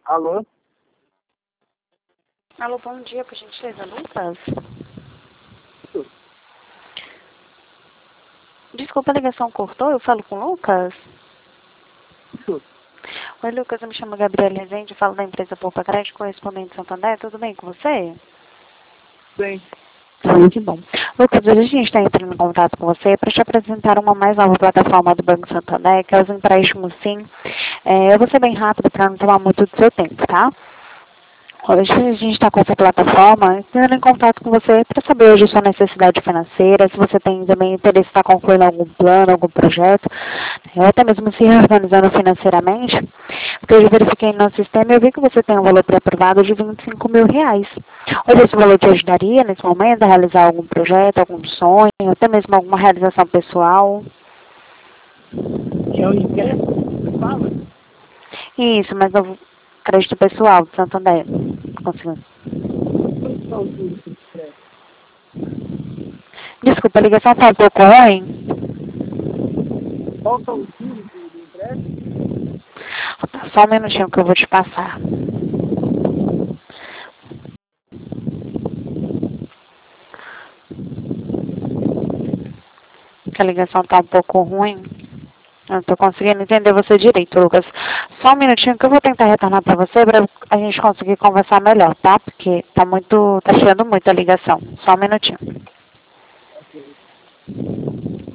Alô? Alô, bom dia, por gentileza, Lucas? Desculpa, a ligação cortou, eu falo com o Lucas? Oi, Lucas, eu me chamo Gabriela Rezende, falo da empresa Poupa Crédito, correspondente Santander, tudo bem com você? Bem. Que bom. Lucas, hoje a gente está entrando em contato com você para te apresentar uma mais nova plataforma do Banco Santander, que é os empréstimos sim. Eu vou ser bem rápido para não tomar muito do seu tempo, tá? Hoje a gente está com essa plataforma, entrando em contato com você para saber hoje a sua necessidade financeira, se você tem também interesse em estar concluindo algum plano, algum projeto, ou até mesmo se reorganizando financeiramente, porque eu verifiquei no nosso sistema e eu vi que você tem um valor pré-aprovado de R$ 25.000. Hoje esse valor te ajudaria nesse momento a realizar algum projeto, algum sonho, até mesmo alguma realização pessoal? É o empréstimo que você fala? Isso, mas o crédito pessoal de Santander. Conseguiu? Quantos são os juros desse empréstimo? Desculpa, a ligação está um pouco ruim. Qual são os juros do empréstimo? Só um minutinho que eu vou te passar. Que a ligação está um pouco ruim. Eu não estou conseguindo entender você direito, Lucas. Só um minutinho que eu vou tentar retornar para você para a gente conseguir conversar melhor, tá? Porque tá chiando muito a ligação. Só um minutinho. Ok.